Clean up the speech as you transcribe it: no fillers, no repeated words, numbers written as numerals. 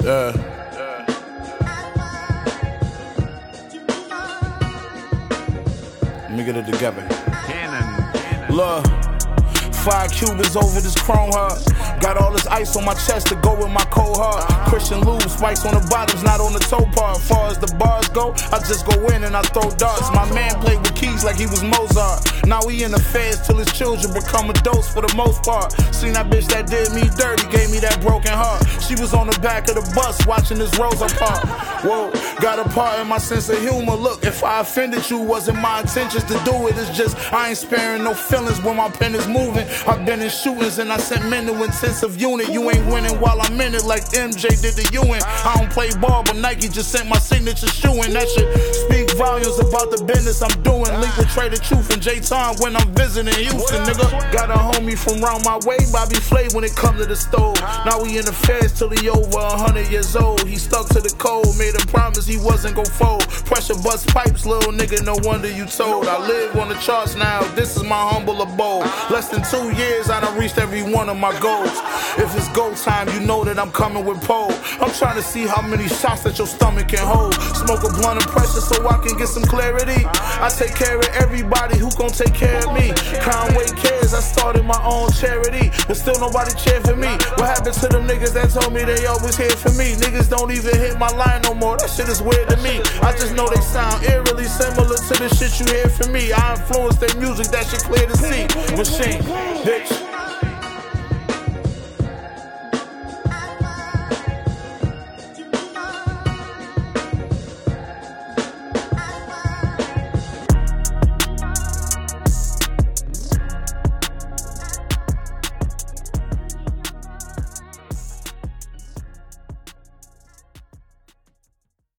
Let me get it together. Look, 5 Cubans over this chrome heart. Got all this ice on my chest to go with my cold heart. Christian lube, spikes on the bottoms, not on the toe part. Far as the bars go, I just go in and I throw darts. My man played with keys like he was Mozart. Now he in the feds till his children become adults for the most part. Seen that bitch that did me dirty, gave me that broken heart. She was on the back of the bus watching this Rosa Parks. Whoa, got a part in my sense of humor. Look, if I offended you, wasn't my intentions to do it. It's just I ain't sparing no feelings when my pen is moving. I've been in shootings and I sent men to intensive unit. You ain't winning while I'm in it like MJ did to you. I don't play ball, but Nike just sent my signature shoe in. That shit speak volumes about the business I'm doing. Link with Trader Truth and J-Time when I'm visiting Houston, nigga. Got a homie from round my way, Bobby Flay, when it come to the stove. Now we in the feds till he over 100 years old. He stuck to the code, made a promise he wasn't gon' fold. Pressure bust pipes, little nigga, no wonder you told. I live on the charts now, this is my humble abode. Less than 2 years, I done reached every one of my goals. If it's go time, you know that I'm coming with pole. I'm trying to see how many shots that your stomach can hold. Smoke a blunt of pressure so I can get some clarity. I take care of everybody, who gon' take care of me? Conway cares, I started my own charity, but still nobody cheer for me. What happened to them niggas that told me they always here for me? Niggas don't even hit my line no more, that shit is weird to me. I just know they sound eerily similar to the shit you hear from me. I influence their music, that shit clear to see. Machine, bitch.